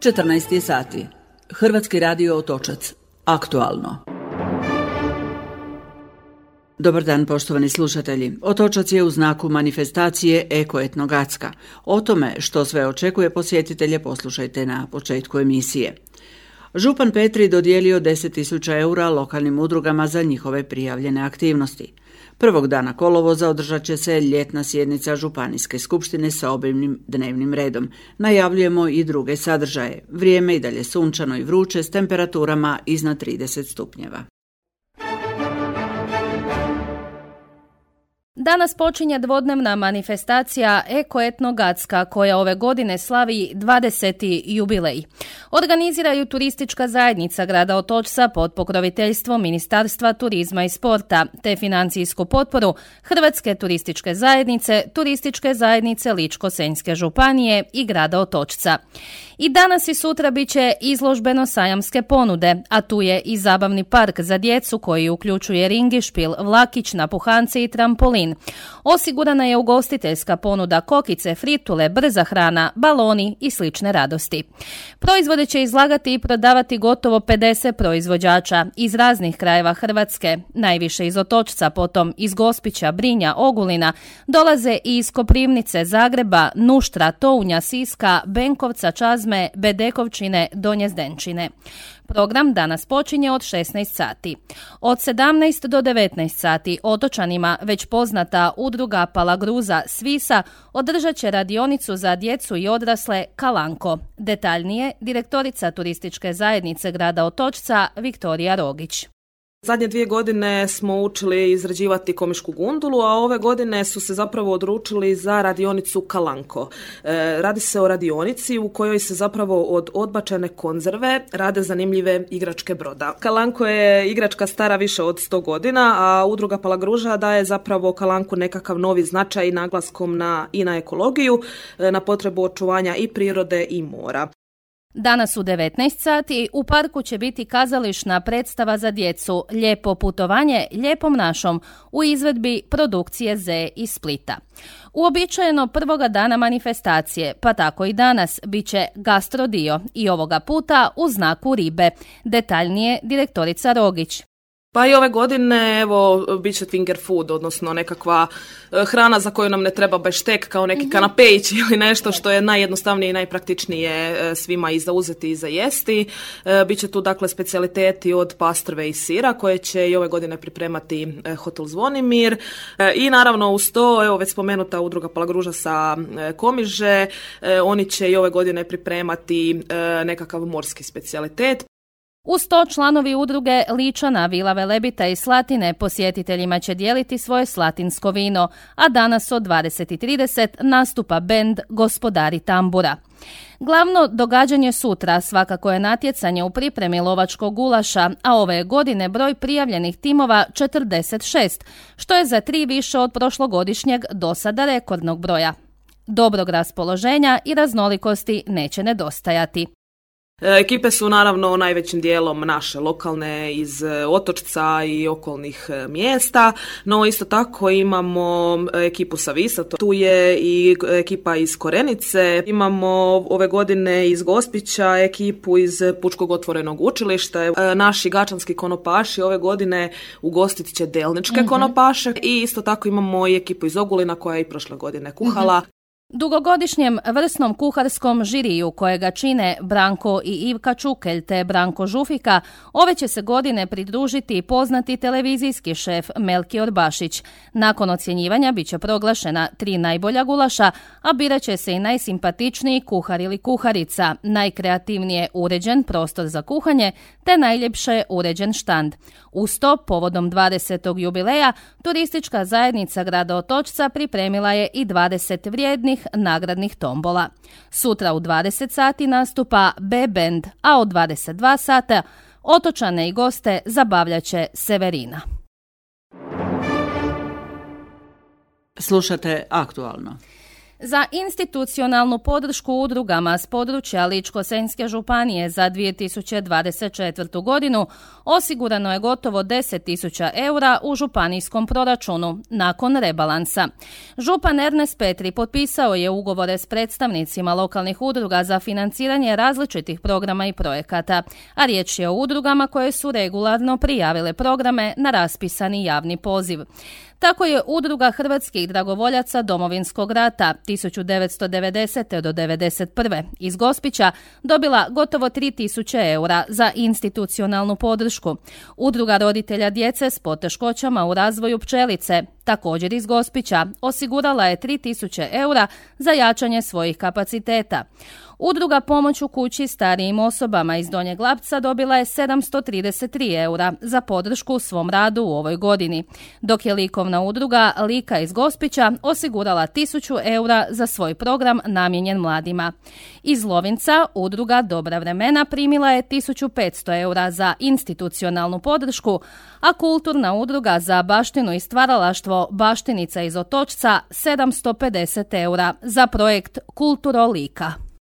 14 sati. Hrvatski radio Otočac. Aktualno. Dobar dan, poštovani slušatelji. Otočac je u znaku manifestacije Eko-etno-Gacka. O tome što sve očekuje posjetitelje poslušajte na početku emisije. Župan Petri dodijelio 10.000 eura lokalnim udrugama za njihove prijavljene aktivnosti. Prvog dana kolovoza održat će se ljetna sjednica Županijske skupštine sa obimnim dnevnim redom. Najavljujemo i druge sadržaje. Vrijeme i dalje sunčano i vruće s temperaturama iznad 30 stupnjeva. Danas počinje dvodnevna manifestacija Eko-etno-Gacka koja ove godine slavi 20. jubilej. Organiziraju turistička zajednica grada Otočca pod pokroviteljstvom Ministarstva turizma i sporta te financijsku potporu Hrvatske turističke zajednice Ličko-senjske županije i grada Otočca. I danas i sutra bit će izložbeno-sajamske ponude, a tu je i zabavni park za djecu koji uključuje ringišpil, vlakić, napuhance i trampolin. Osigurana je ugostiteljska ponuda kokice, fritule, brza hrana, baloni i slične radosti. Proizvode će izlagati i prodavati gotovo 50 proizvođača iz raznih krajeva Hrvatske, najviše iz Otočca, potom iz Gospića, Brinja, Ogulina, dolaze i iz Koprivnice, Zagreba, Nuštra, Tounja, Siska, Benkovca, Čazme, Bedekovčine, Donje Zdenčine. Program danas počinje od 16 sati. Od 17 do 19 sati otočanima već poznata udruga Palagruza s Visa održat će radionicu za djecu i odrasle Kalanko. Detaljnije, direktorica turističke zajednice grada Otočca Viktorija Rogić. Zadnje 2 godine smo učili izrađivati komišku gundulu, a ove godine su se zapravo odlučili za radionicu Kalanko. Radi se o radionici u kojoj se zapravo od odbačene konzerve rade zanimljive igračke broda. Kalanko je igračka stara više od 100 godina, a udruga Palagruža daje zapravo Kalanku nekakav novi značaj i naglaskom i na ekologiju, na potrebu očuvanja i prirode i mora. Danas u 19 sati u parku će biti kazališna predstava za djecu Lijepo putovanje lijepom našom u izvedbi produkcije Z iz Splita. Uobičajeno prvoga dana manifestacije, pa tako i danas, bit će gastrodio i ovoga puta u znaku ribe. Detaljnije direktorica Rogić. Pa i ove godine, evo, bit će finger food, odnosno nekakva hrana za koju nam ne treba beštek kao neki kanapejć ili nešto što je najjednostavnije i najpraktičnije svima i za uzeti i za jesti. Biće tu dakle specijaliteti od pastrve i sira koje će i ove godine pripremati Hotel Zvonimir. I naravno uz to, evo već spomenuta udruga Palagruža sa Komiže, oni će i ove godine pripremati nekakav morski specijalitet. Uz to članovi udruge Ličana, Vila Velebita i Slatine posjetiteljima će dijeliti svoje slatinsko vino, a danas od 20:30 nastupa bend Gospodari tambura. Glavno događanje sutra svakako je natjecanje u pripremi lovačkog gulaša, a ove godine broj prijavljenih timova 46, što je za 3 više od prošlogodišnjeg do sada rekordnog broja. Dobrog raspoloženja i raznolikosti neće nedostajati. Ekipe su naravno najvećim dijelom naše lokalne iz Otočca i okolnih mjesta, no isto tako imamo ekipu sa Visa, tu je i ekipa iz Korenice, imamo ove godine iz Gospića ekipu iz Pučkog otvorenog učilišta, naši gačanski konopaši ove godine ugostit će delničke konopaše i isto tako imamo i ekipu iz Ogulina koja je i prošle godine kuhala. Dugogodišnjem vrsnom kuharskom žiriju kojega čine Branko i Ivka Čukelj te Branko Žufika, ove će se godine pridružiti poznati televizijski šef Melkior Bašić. Nakon ocjenjivanja bit će proglašena 3 najbolja gulaša, a birat će se i najsimpatičniji kuhar ili kuharica, najkreativnije uređen prostor za kuhanje te najljepše uređen štand. Uz to, povodom 20. jubileja, turistička zajednica grada Otočca pripremila je i 20 vrijednih nagradnih tombola. Sutra u 20 sati nastupa B-band, a od 22 sata otočane i goste zabavljat će Severina. Slušate Aktualno. Za institucionalnu podršku udrugama s područja Ličko-senjske županije za 2024. godinu osigurano je gotovo 10.000 eura u županijskom proračunu nakon rebalansa. Župan Ernest Petri potpisao je ugovore s predstavnicima lokalnih udruga za financiranje različitih programa i projekata, a riječ je o udrugama koje su regularno prijavile programe na raspisani javni poziv. Tako je Udruga hrvatskih dragovoljaca Domovinskog rata 1990. do 1991. iz Gospića dobila gotovo 3.000 eura za institucionalnu podršku. Udruga roditelja djece s poteškoćama u razvoju Pčelice, također iz Gospića, osigurala je 3.000 eura za jačanje svojih kapaciteta. Udruga Pomoć u kući starijim osobama iz Donjeg Lapca dobila je 733 eura za podršku u svom radu u ovoj godini, dok je likovna udruga Lika iz Gospića osigurala 1.000 eura za svoj program namijenjen mladima. Iz Lovinca udruga Dobra vremena primila je 1.500 eura za institucionalnu podršku, a kulturna udruga za baštinu i stvaralaštvo Baštinica iz Otočca 750 eura za projekt Kulturo Lika.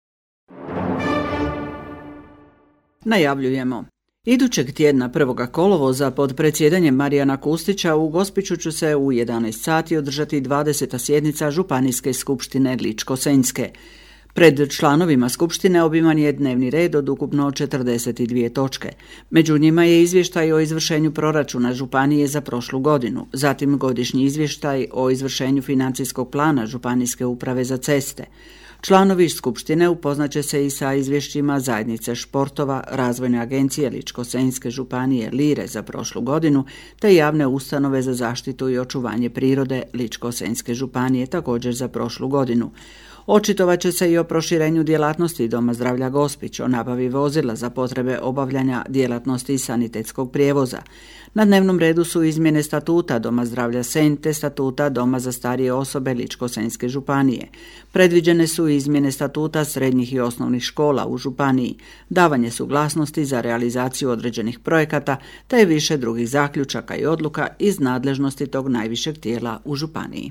Najavljujemo. Idućeg tjedna 1. kolovoza pod predsjedanjem Marijana Kustića u Gospiću će se u 11 sati održati 20. sjednica Županijske skupštine Ličko-senjske. Pred članovima skupštine obiman je dnevni red od ukupno 42 točke. Među njima je izvještaj o izvršenju proračuna županije za prošlu godinu, zatim godišnji izvještaj o izvršenju financijskog plana Županijske uprave za ceste. Članovi skupštine upoznaće se i sa izvješćima zajednice športova, Razvojne agencije Ličko-senjske županije Lire za prošlu godinu, te javne ustanove za zaštitu i očuvanje prirode Ličko-senjske županije također za prošlu godinu. Očitovat će se i o proširenju djelatnosti Doma zdravlja Gospić, o nabavi vozila za potrebe obavljanja djelatnosti sanitetskog prijevoza. Na dnevnom redu su izmjene statuta Doma zdravlja Senj te statuta Doma za starije osobe Ličko-senjske županije. Predviđene su izmjene statuta srednjih i osnovnih škola u županiji, davanje suglasnosti za realizaciju određenih projekata te više drugih zaključaka i odluka iz nadležnosti tog najvišeg tijela u županiji.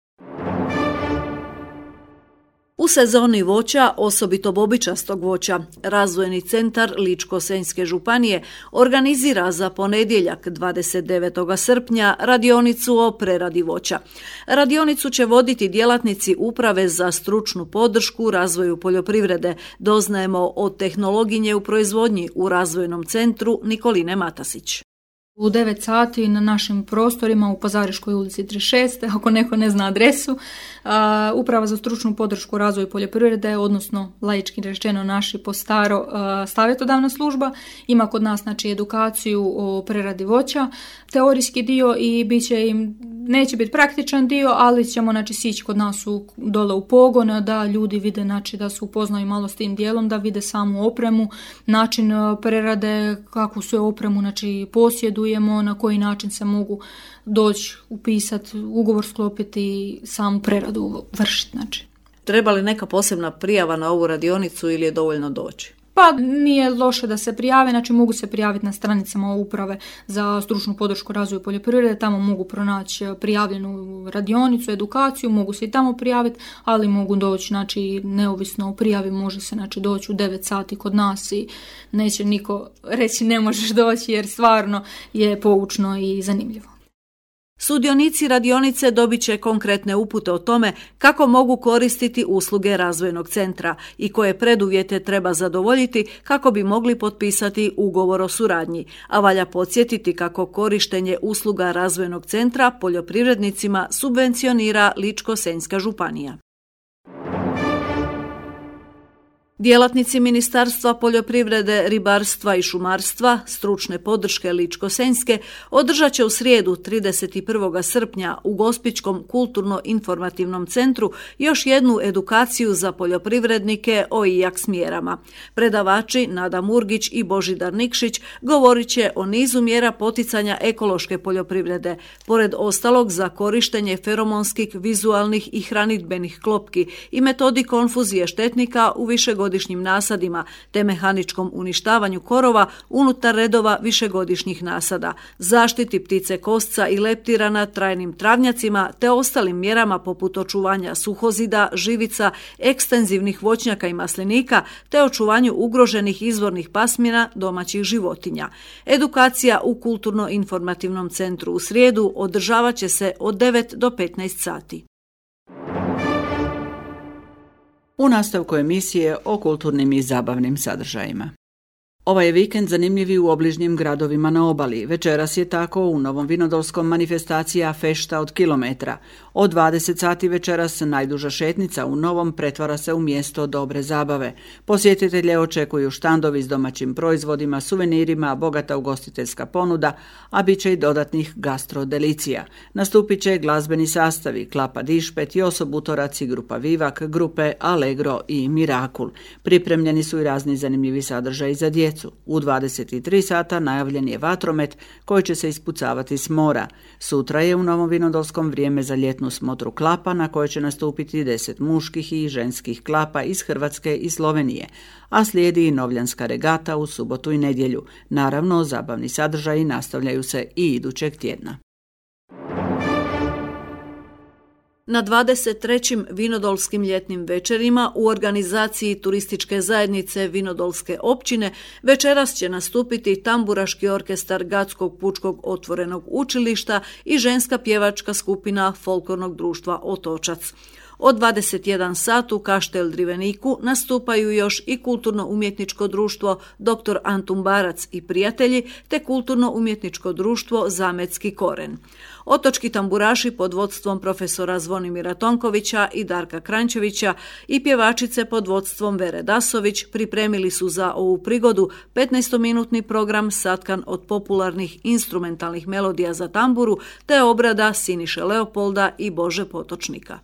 U sezoni voća, osobito bobičastog voća, Razvojni centar Ličko-senjske županije organizira za ponedjeljak 29. srpnja radionicu o preradi voća. Radionicu će voditi djelatnici Uprave za stručnu podršku razvoju poljoprivrede. Doznajemo od tehnologinje u proizvodnji u Razvojnom centru Nikoline Matasić. U 9 sati na našim prostorima u Pazariškoj ulici 36, ako neko ne zna adresu, Uprava za stručnu podršku razvoju poljoprivrede, odnosno laički rečeno naši po staro savjetodavna služba, ima kod nas znači edukaciju o preradi voća, teorijski dio i neće biti praktičan dio, ali ćemo znači sići kod nas dole u pogon da ljudi vide znači da se upoznaju malo s tim dijelom, da vide samu opremu, način prerade, kakvu sve opremu znači posjedujemo, na koji način se mogu doći, upisati, ugovor sklopiti i samu preradu vršiti. Znači. Treba li neka posebna prijava na ovu radionicu ili je dovoljno doći? Pa nije loše da se prijave, znači mogu se prijaviti na stranicama Uprave za stručnu podršku razvoju poljoprivrede, tamo mogu pronaći prijavljenu radionicu, edukaciju, mogu se i tamo prijaviti, ali mogu doći, znači neovisno o prijavi može se znači doći u 9 sati kod nas i neće niko reći ne možeš doći jer stvarno je poučno i zanimljivo. Sudionici radionice dobit će konkretne upute o tome kako mogu koristiti usluge Razvojnog centra i koje preduvjete treba zadovoljiti kako bi mogli potpisati ugovor o suradnji, a valja podsjetiti kako korištenje usluga Razvojnog centra poljoprivrednicima subvencionira Ličko-senjska županija. Djelatnici Ministarstva poljoprivrede, ribarstva i šumarstva, stručne podrške Ličko-senjske, održat će u srijedu 31. srpnja u Gospićkom kulturno-informativnom centru još jednu edukaciju za poljoprivrednike o IAKS mjerama. Predavači Nada Murgić i Božidar Nikšić govorit će o nizu mjera poticanja ekološke poljoprivrede, pored ostalog za korištenje feromonskih, vizualnih i hranidbenih klopki i metodi konfuzije štetnika u višegodišnjim višegodišnjim nasadima te mehaničkom uništavanju korova unutar redova višegodišnjih nasada, zaštiti ptice kosca i leptira na trajnim travnjacima te ostalim mjerama poput očuvanja suhozida, živica, ekstenzivnih voćnjaka i maslinika te očuvanju ugroženih izvornih pasmina domaćih životinja. Edukacija u Kulturno-informativnom centru u srijedu održavat će se od 9 do 15 sati. U nastavku emisije o kulturnim i zabavnim sadržajima. Ovaj je vikend zanimljiv i u obližnjim gradovima na obali. Večeras je tako u Novom Vinodolskom manifestacija Fešta od kilometra. Od 20 sati večeras najduža šetnica u Novom pretvara se u mjesto dobre zabave. Posjetitelje očekuju štandovi s domaćim proizvodima, suvenirima, bogata ugostiteljska ponuda, a bit će i dodatnih gastrodelicija. Nastupit će glazbeni sastavi Klapa Dišpet, Joso Butorac i grupa Vivak, grupe Allegro i Mirakul. Pripremljeni su i razni zanimljivi sadržaji za djecu. U 23 sata najavljen je vatromet koji će se ispucavati s mora. Sutra je u Novom Vinodolskom vrijeme za ljetnu smotru klapa na kojoj će nastupiti 10 muških i ženskih klapa iz Hrvatske i Slovenije, a slijedi i novljanska regata u subotu i nedjelju. Naravno, zabavni sadržaji nastavljaju se i idućeg tjedna. Na 23. Vinodolskim ljetnim večerima u organizaciji turističke zajednice Vinodolske općine večeras će nastupiti tamburaški orkestar Gatskog pučkog otvorenog učilišta i ženska pjevačka skupina folklornog društva Otočac. Od 21 sat u Kaštel Driveniku nastupaju još i kulturno-umjetničko društvo Dr. Antun Barac i prijatelji te kulturno-umjetničko društvo Zametski koren. Otočki tamburaši pod vodstvom profesora Zvonimira Tonkovića i Darka Krančevića i pjevačice pod vodstvom Vere Dasović pripremili su za ovu prigodu 15-minutni program satkan od popularnih instrumentalnih melodija za tamburu te obrada Siniše Leopolda i Bože Potočnika.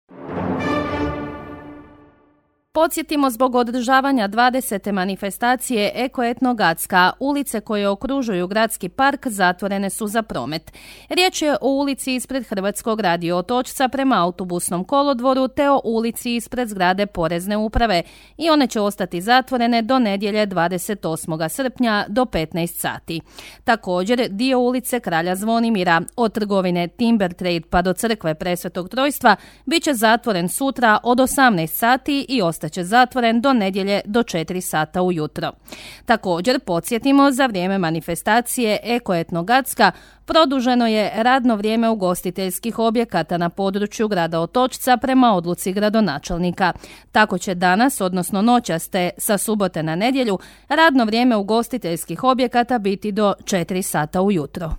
Podsjetimo, zbog održavanja 20. manifestacije Eko-etno-Gatska, ulice koje okružuju gradski park zatvorene su za promet. Riječ je o ulici ispred Hrvatskog radio Otočca prema autobusnom kolodvoru te o ulici ispred zgrade Porezne uprave i one će ostati zatvorene do nedjelje 28. srpnja do 15 sati. Također, dio ulice Kralja Zvonimira od trgovine Timber Trade pa do crkve Presvetog Trojstva bit će zatvoren sutra od 18 sati i ostaće zatvoren do nedjelje do 4 sata ujutro. Također, podsjetimo, za vrijeme manifestacije Eko-etno-Gatska produženo je radno vrijeme ugostiteljskih objekata na području grada Otočca prema odluci gradonačelnika. Tako će danas, odnosno noćas te sa subote na nedjelju, radno vrijeme ugostiteljskih objekata biti do 4 sata ujutro.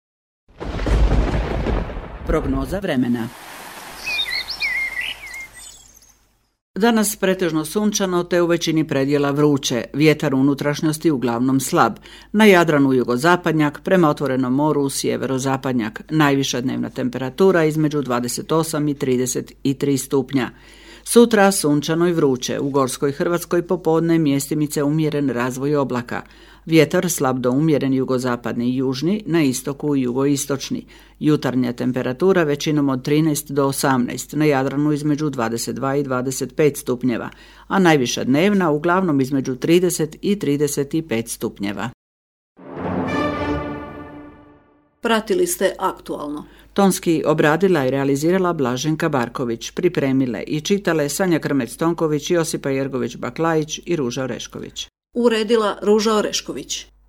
Prognoza vremena. Danas pretežno sunčano te u većini predjela vruće, vjetar u unutrašnjosti uglavnom slab, na Jadranu jugozapadnjak, prema otvorenom moru sjeverozapadnjak, najviša dnevna temperatura između 28 i 33 stupnja. Sutra sunčano i vruće, u Gorskoj Hrvatskoj popodne mjestimice umjeren razvoj oblaka. Vjetar slab do umjeren jugozapadni i južni, na istoku i jugoistočni. Jutarnja temperatura većinom od 13 do 18, na Jadranu između 22 i 25 stupnjeva, a najviša dnevna uglavnom između 30 i 35 stupnjeva. Pratili ste Aktualno. Tonski obradila i realizirala Blaženka Barković, pripremile i čitale Sanja Krmec-Tonković, Josipa Jergović-Baklajić i Ruža Orešković. Uredila Ruža Orešković.